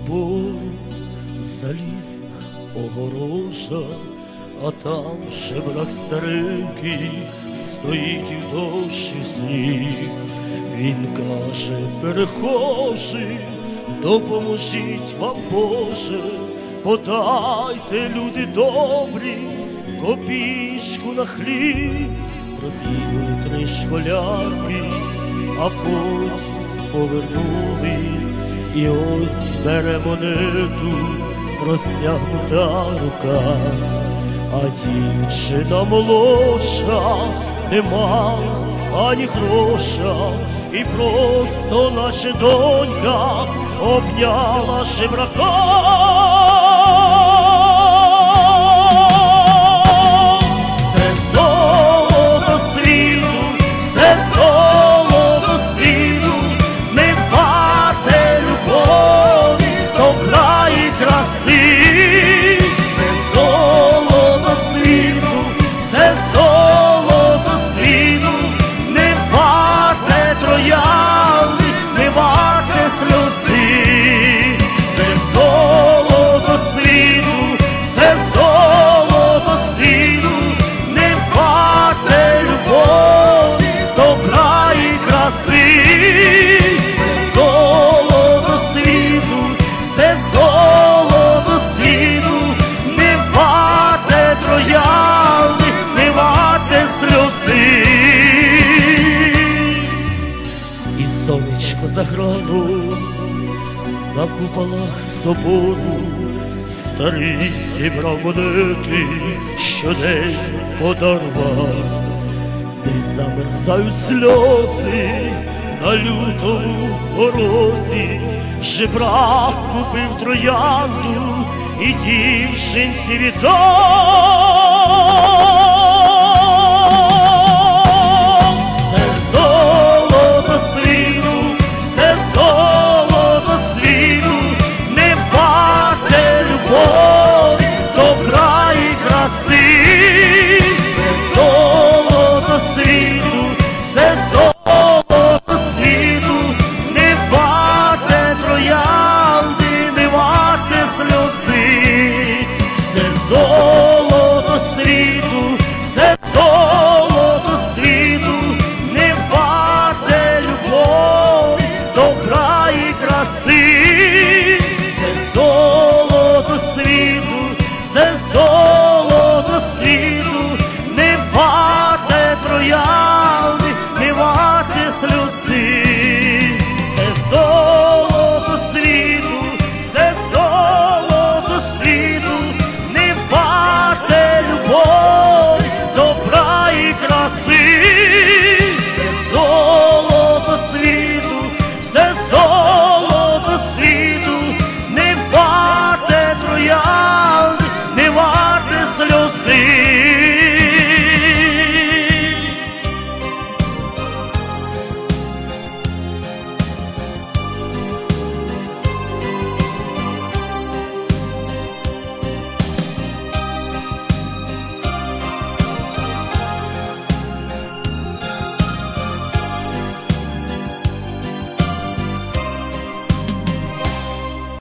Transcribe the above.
собору залізна огорожа, а там жебрак старенький стоїть в дощ і сніг. Він каже: перехожі, допоможіть вам, Боже, подайте, люди добрі, копійку на хліб. Пробігли 3 школярки, а потім повернулись, і ось бере монету простягнута рука. А дівчина молодша не мала ані гроша, і просто, наче донька, обняла жебрака. Сонечко заграло на куполах собору, старий зібрав монети, щодень подарував. Не замерзають сльози на лютому морозі, жебрак купив троянду і дівчинці віддав.